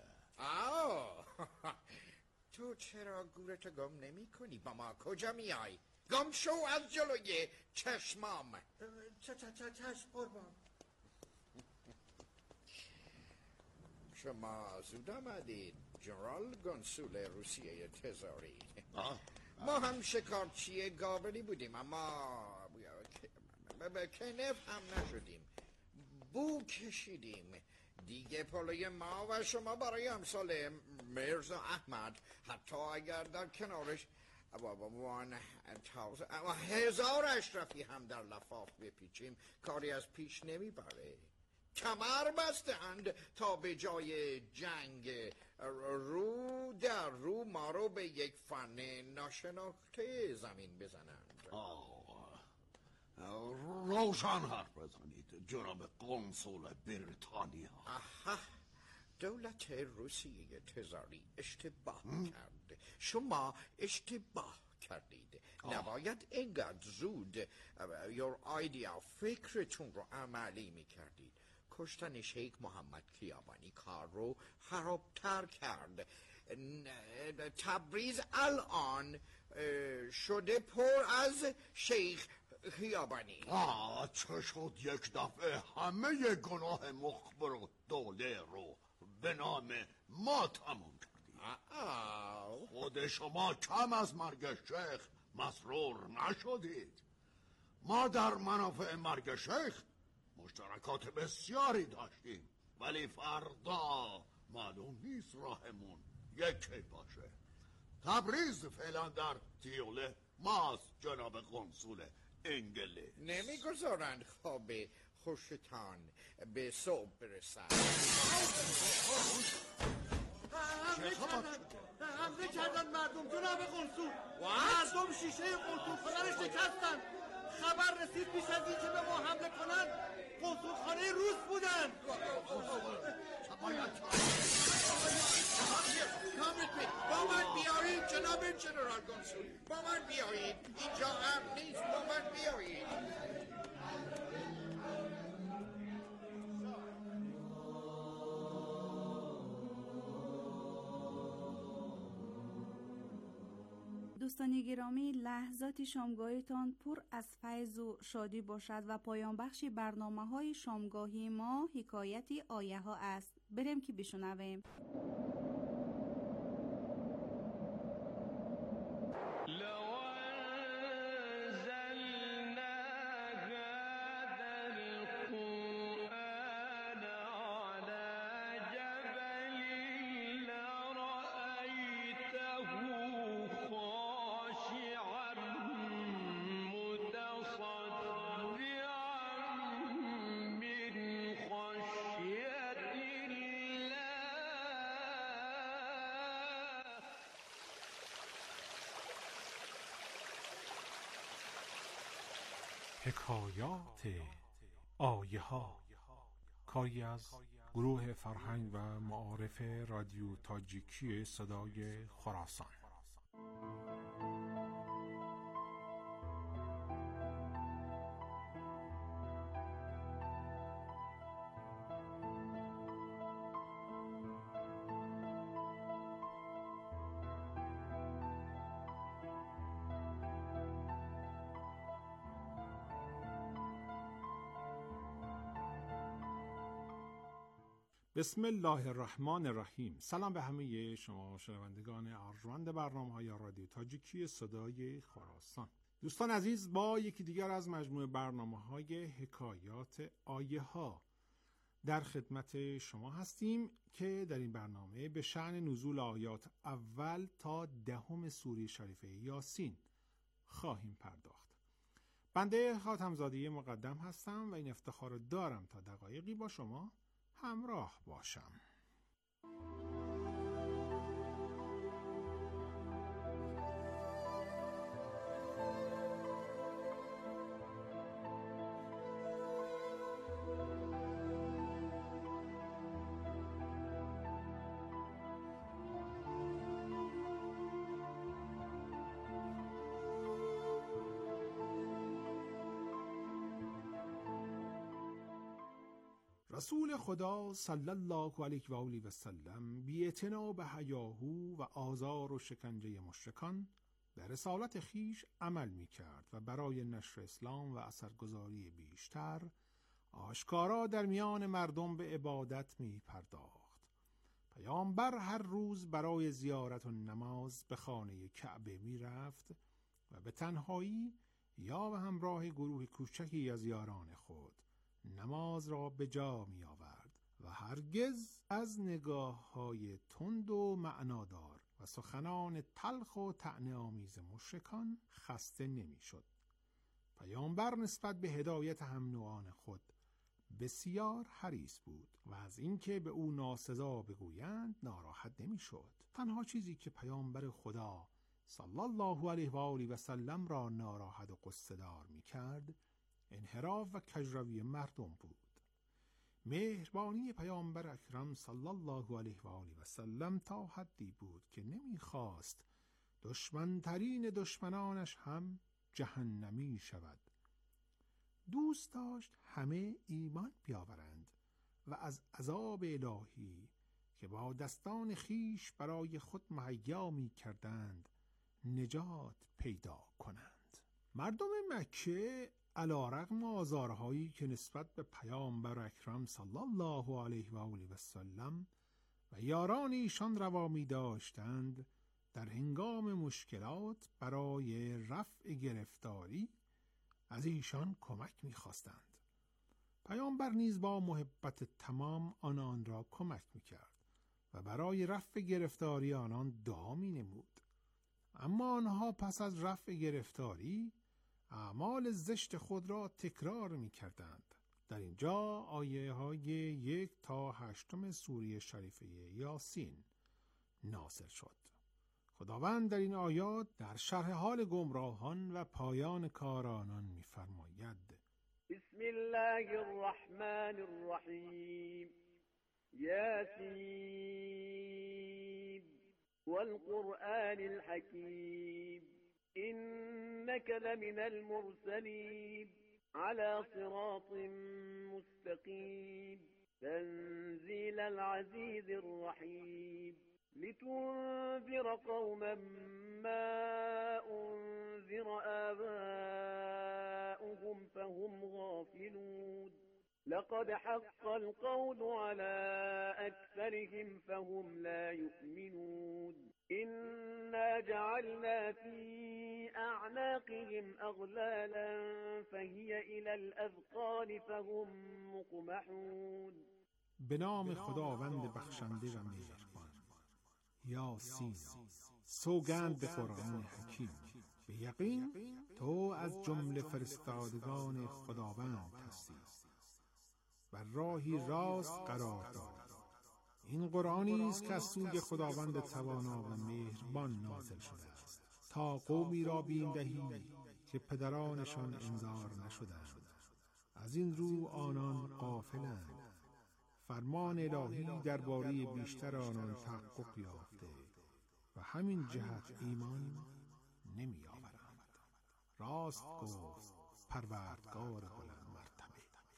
تو چرا گورتو گم نمی کنی؟ با ما کجا میای؟ گم شو از جلوی چشمام. چشم قربان. شما زود آمدید جنرال گونسول روسیه تزاری. ما هم شکارچی گاوری بودیم اما کنف هم نشدیم. بو کشیدیم دیگه. پلوی ما و شما برای امثال میرزا احمد، حتی اگر در کنارش 1000 اشرفی هم در لفاف بپیچیم کاری از پیش نمیبره. کمر بستند تا به جای جنگ رو در رو ما رو به یک فن ناشناخته زمین بزنند. روشن حرف بزنید جناب قنصول بریتانیا. دولت روسیه تزاری اشتباه کرد. شما اشتباه کردید. نباید اینقدر زود your idea فکرتون رو عملی میکردید. کشتن شیخ محمد خیابانی کار رو خرابتر کرد. تبریز الان شده پر از شیخ خیابانی. چه شد یک دفعه همه گناه مخبر و دوله رو به نام ما تمام کردیم؟ خود شما کم از مرگ شیخ مسرور نشدید. ما در منافع مرگ شیخ مشترکات بسیاری داشتیم، ولی فردا معلوم نیست راهمون یکی باشه. تبریز فعلا در تیوله ماست جناب قنصول انگلیس. نمیگذارند خواب خوشتان به صبح برسند. حمله کردن مردم جناب قنصول. مردم شیشه قنصولخانه رو شکستن. خبر رسید پیش از این که به ما حمله کنن قنصولخانه روس بودن. با من بیایید جناب جنرال گونسول. با من بیایید. اینجا امن نیست. با من بیایید. دوستان گرامی، لحظاتی شامگاهیتان پر از فیض و شادی باشد و پایان بخش برنامه‌های شامگاهی ما حکایتی آیه ها است. بریم که بشنویم. حکایات آیه ها، کاری از گروه فرهنگ و معارف رادیو تاجیکی صدای خراسان. بسم الله الرحمن الرحیم. سلام به همه شما شنوندگان ارجمند برنامه‌های رادیو تاجیکی صدای خراسان. دوستان عزیز، با یکی دیگر از مجموعه برنامه‌های حکایات آیه ها در خدمت شما هستیم که در این برنامه به شأن نزول آیات اول تا 10 سوره شریفه یاسین خواهیم پرداخت. بنده خاتمزاده مقدم هستم و این افتخار دارم تا دقایقی با شما همراه باشم. رسول خدا صلی الله علیه و آله و سلم بی اعتنا به هیاهو و آزار و شکنجه مشرکان در رسالت خیش عمل می کرد و برای نشر اسلام و اثرگذاری بیشتر آشکارا در میان مردم به عبادت می پرداخت. پیامبر هر روز برای زیارت و نماز به خانه کعبه می رفت و به تنهایی یا به همراه گروه کوچکی از یاران خود نماز را به جا می آورد و هرگز از نگاه‌های تند و معنادار و سخنان تلخ و طعنه‌آمیز مشرکان خسته نمی شد. پیامبر نسبت به هدایت هم نوعان خود بسیار حریص بود و از اینکه به او ناسزا بگویند ناراحت نمی شد. تنها چیزی که پیامبر خدا صلی الله علیه و آله و سلم را ناراحت و غصه دار می کرد انحراف و کجروی مردم بود. مهربانی پیامبر اکرم صلی الله علیه و آله و سلم تا حدی بود که نمیخواست دشمنترین دشمنانش هم جهنمی شود. دوست داشت همه ایمان بیاورند و از عذاب الهی که با دستان خیش برای خود مهیا می کردند نجات پیدا کنند. مردم مکه علی‌رغم آزارهایی که نسبت به پیامبر اکرم صلی الله علیه و آله و سلم و یاران ایشان روا می داشتند، در هنگام مشکلات برای رفع گرفتاری از ایشان کمک می خواستند. پیامبر نیز با محبت تمام آنان را کمک می کرد و برای رفع گرفتاری آنان دعا می نمود. اما آنها پس از رفع گرفتاری اعمال زشت خود را تکرار می کردند. در اینجا آیه های 1 تا 8 سوره شریفه یاسین نازل شد. خداوند در این آیات در شرح حال گمراهان و پایان کار آنان می فرماید: بسم الله الرحمن الرحیم. یاسین والقرآن الحکیم إنك لمن المرسلين على صراط مستقيم تنزيل العزيز الرحيم لتنذر قوما ما انذر آباؤهم فهم غافلون لقد حق القول على أكثرهم فهم لا يؤمنون إنا جعلنا في أعناقهم أغلالا فهي إلى الأذقان فهم مقمحون. به نام خداوند بخشنده و مهربان. یاسین. سوگند به قرآن حکیم. به یقین تو از جمله فرستادگان خداوند هستی، بر راهی راست قرار داد. این قرآنی است که از سوی خداوند توانا و مهربان نازل شده است تا قومی را بین دهی که پدرانشان انذار نشدند. از این رو آنان غافلند. فرمان الهی درباره بیشتر آنان تحقق یافته و همین جهت ایمان نمی آورند. راست گفت پروردگار بلند مرتبه.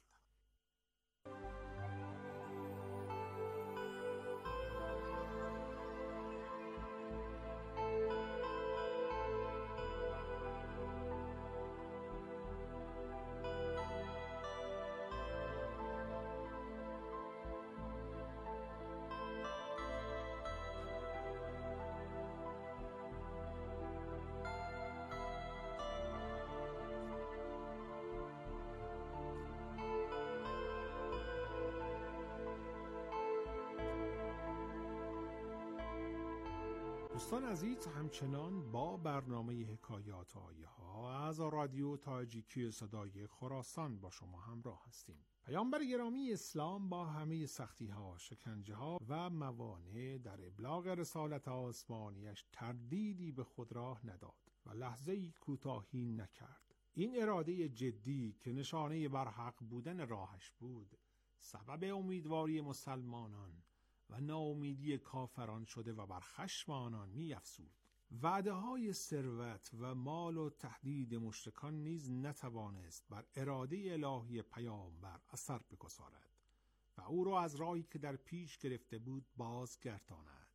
دوستان عزیز، همچنان با برنامه حکایات و آیه ها از رادیو تاجیکی صدای خراسان با شما همراه هستیم. پیامبر گرامی اسلام با همه سختی ها، شکنجه ها و موانع در ابلاغ رسالت آسمانیش تردیدی به خود راه نداد و لحظه‌ای کوتاهی نکرد. این اراده جدی که نشانه بر حق بودن راهش بود، سبب امیدواری مسلمانان و ناامیدی کافران شده و بر خشم آنان می‌افزود. وعده‌های ثروت و مال و تهدید مشرکان نیز نتوانست بر اراده الهی پیامبر اثر بگذارد و او را از راهی که در پیش گرفته بود بازگرداند.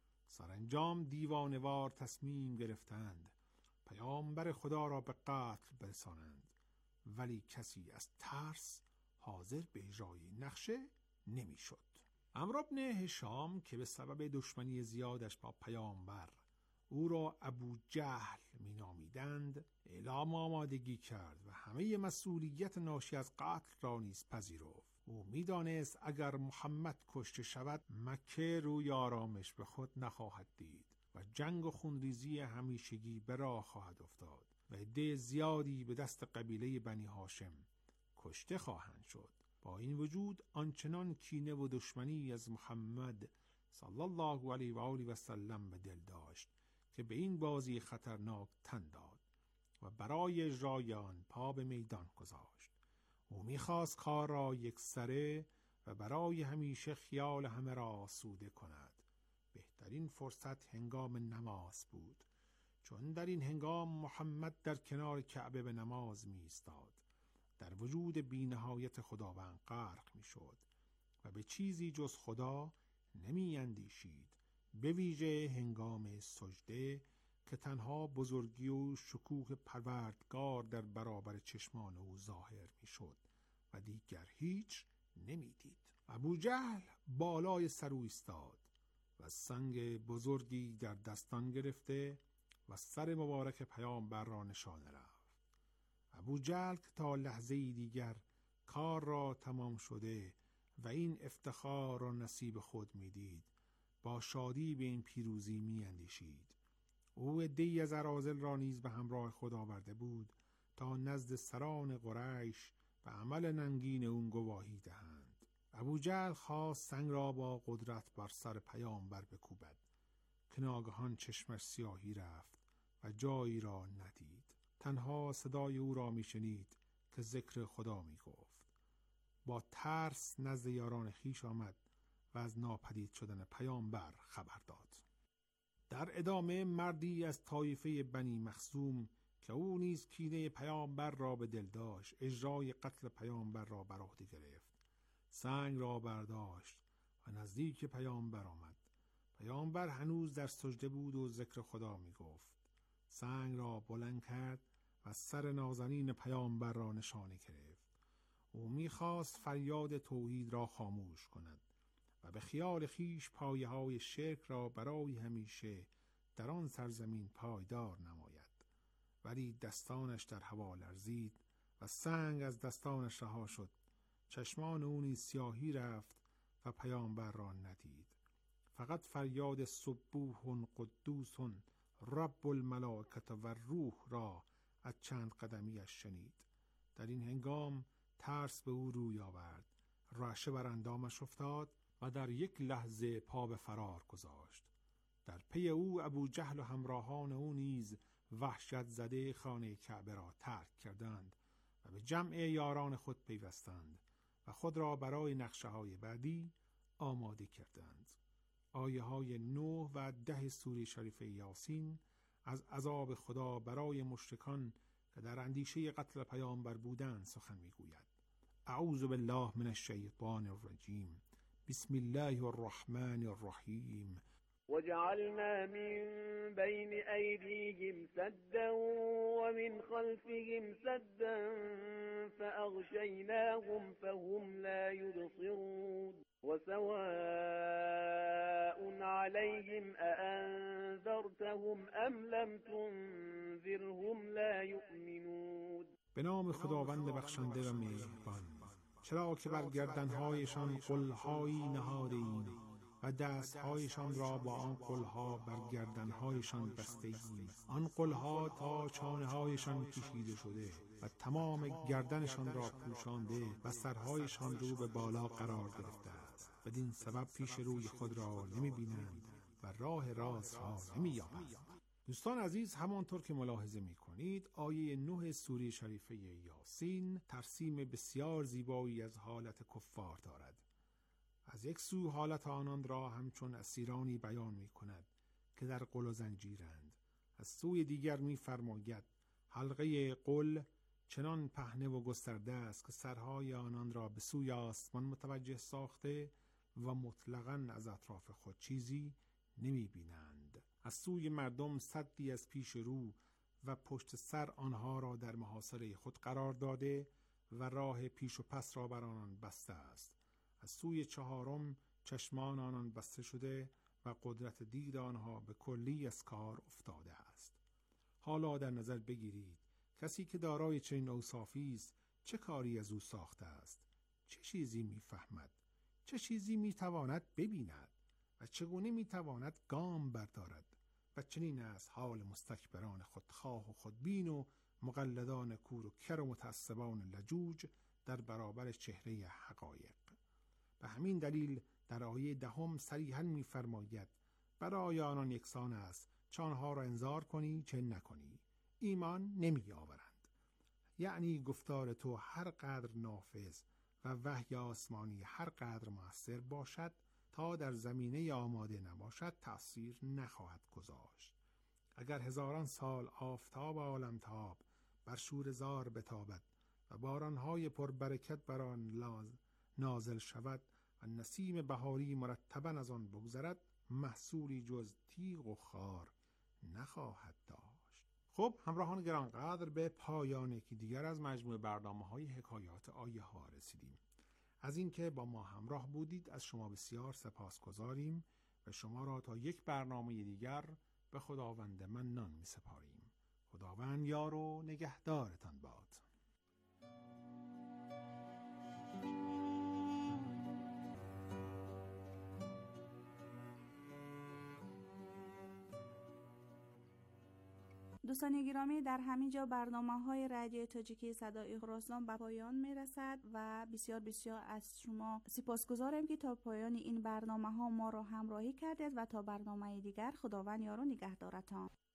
سرانجام دیوانه‌وار تصمیم گرفتند پیامبر خدا را به قتل برسانند، ولی کسی از ترس حاضر به اجرای نقشه نمی‌شد. عمرو بن هشام که به سبب دشمنی زیادش با پیامبر او را ابو جهل می نامیدند، اعلام آمادگی کرد و همه مسئولیت ناشی از قتل را نیز پذیرفت. او می دانست اگر محمد کشته شود مکه روی آرامش به خود نخواهد دید و جنگ و خونریزی همیشگی به راه خواهد افتاد و عده زیادی به دست قبیله بنی هاشم کشته خواهند شد. با این وجود آنچنان کینه و دشمنی از محمد صلی الله علیه و آله و سلم به دل داشت که به این بازی خطرناک تن داد و برای اجرای آن پا به میدان گذاشت. او می‌خواست کار را یکسره و برای همیشه خیال همه را آسوده کند. بهترین فرصت هنگام نماز بود، چون در این هنگام محمد در کنار کعبه به نماز می‌ایستاد، در وجود بی‌نهایت خداوند غرق می‌شد و به چیزی جز خدا نمی‌اندیشید، به ویژه هنگام سجده که تنها بزرگی و شکوه پروردگار در برابر چشمان او ظاهر می‌شد و دیگر هیچ نمی‌دید. ابو جهل بالای سر او ایستاد و سنگ بزرگی در دستان گرفته و سر مبارک پیامبر را نشانه رفت. ابو جهل که تا لحظه دیگر کار را تمام شده و این افتخار را نصیب خود می‌دید، با شادی به این پیروزی می‌اندیشید. او عده‌ای از اراذل را نیز به همراه خود آورده بود تا نزد سران قریش به عمل ننگین اون گواهی دهند. ابو جهل خواست سنگ را با قدرت بر سر پیامبر بکوبد که ناگهان چشمش سیاهی رفت و جایی را ندید. تنها صدای او را میشنید که ذکر خدا میگفت. با ترس نزد یاران خیش آمد و از ناپدید شدن پیامبر خبر داد. در ادامه مردی از طایفه بنی مخزوم که او نیز کینه پیامبر را به دل داشت، اجرای قتل پیامبر را بر عهده گرفت. سنگ را برداشت و نزدیک پیامبر آمد. پیامبر هنوز در سجده بود و ذکر خدا می گفت. سنگ را بلند کرد و سر نازنین پیامبر را نشانه گرفت. او می‌خواست فریاد توحید را خاموش کند و به خیال خیش پایه‌های شرک را برای همیشه در آن سرزمین پایدار نماید. ولی دستانش در هوا لرزید و سنگ از دستانش رها شد. چشمان او نیز سیاهی رفت و پیامبر را ندید. فقط فریاد سبوح قدوس رب الملائکه و روح را از چند قدمیش شنید. در این هنگام ترس به او روی آورد. رعشه بر اندامش افتاد و در یک لحظه پا به فرار گذاشت. در پی او ابو جهل و همراهان او نیز وحشت زده خانه کعبه را ترک کردند و به جمع یاران خود پیوستند و خود را برای نقشه های بعدی آماده کردند. آیه های 9 و 10 سوره شریف یاسین از عذاب خدا برای مشرکان که در اندیشه قتل پیامبر بودند سخن میگوید. اعوذ بالله من الشیطان الرجیم. بسم الله الرحمن الرحیم. وجعلنا من بين أيديهم سدا ومن خلفهم سدا فأغشيناهم فهم لا يبصرون وسواء عليهم أأنذرتهم أم لم تنذرهم لا يؤمنون. به نام خداوند بخشنده و مهربان. چرا که بر گردنهایشان قلهایی نهادیم و دستهایشان را با آن قلها بر گردنهایشان بسته ایم. آن قلها تا چانه‌هایشان کشیده شده و تمام گردنشان را پوشانده و سرهایشان رو به بالا قرار گرفته است. بدین سبب پیش روی خود را نمی‌بینند و راه راست را نمی‌یابند. دوستان عزیز، همانطور که ملاحظه می‌کنید آیه 9 سوره شریفه یاسین ترسیم بسیار زیبایی از حالت کفار دارد. از یک سو حالت آنان را همچون اسیرانی بیان می کند که در قل و زنجیرند. از سوی دیگر می فرماید حلقه قل چنان پهنه و گسترده است که سرهای آنان را به سوی آسمان متوجه ساخته و مطلقاً از اطراف خود چیزی نمی بینند. از سوی مردم سدی از پیش رو و پشت سر آنها را در محاصره خود قرار داده و راه پیش و پس را بر آنان بسته است. از سوی چهارم چشمان آنان بسته شده و قدرت دید آنها به کلی از کار افتاده است. حالا در نظر بگیرید کسی که دارای چنین اوصافی است چه کاری از او ساخته است؟ چه چیزی می‌فهمد؟ چه چیزی می‌تواند ببیند؟ و چگونه می‌تواند گام بردارد؟ و چنین است حال مستکبران خودخواه و خودبین و مقلدان کور و کر و متعصبان لجوج در برابر چهره حقایق. به همین دلیل در آیه 10 صریحاً می‌فرماید برای آنان یکسان است چه آنها را انذار کنی چه نکنی، ایمان نمی آورند. یعنی گفتار تو هر قدر نافذ و وحی آسمانی هر قدر مؤثر باشد تا در زمینه آماده نباشد تأثیر نخواهد گذاشت. اگر هزاران سال آفتاب عالمتاب بر شور زار بتابد و بارانهای پربرکت بر آن نازل شود و نسیم بهاری مرتباً از آن بگذرد، محصولی جز تیغ و خار نخواهد داشت. خب همراهان گرانقدر، به پایان یکی دیگر از مجموعه برنامه‌های حکایات آیه ها رسیدیم. از اینکه با ما همراه بودید از شما بسیار سپاسگزاریم و شما را تا یک برنامه دیگر به خداوند منان می سپاریم. خداوند یار و نگهدارتان باد. دوستان گرامی، در همین جا برنامه‌های رادیو تاجیکی صدای خراسان به پایان میرسد و بسیار بسیار از شما سپاسگزارم که تا پایان این برنامه‌ها ما را همراهی کردید و تا برنامه دیگر خداوند یار و نگهدارتان.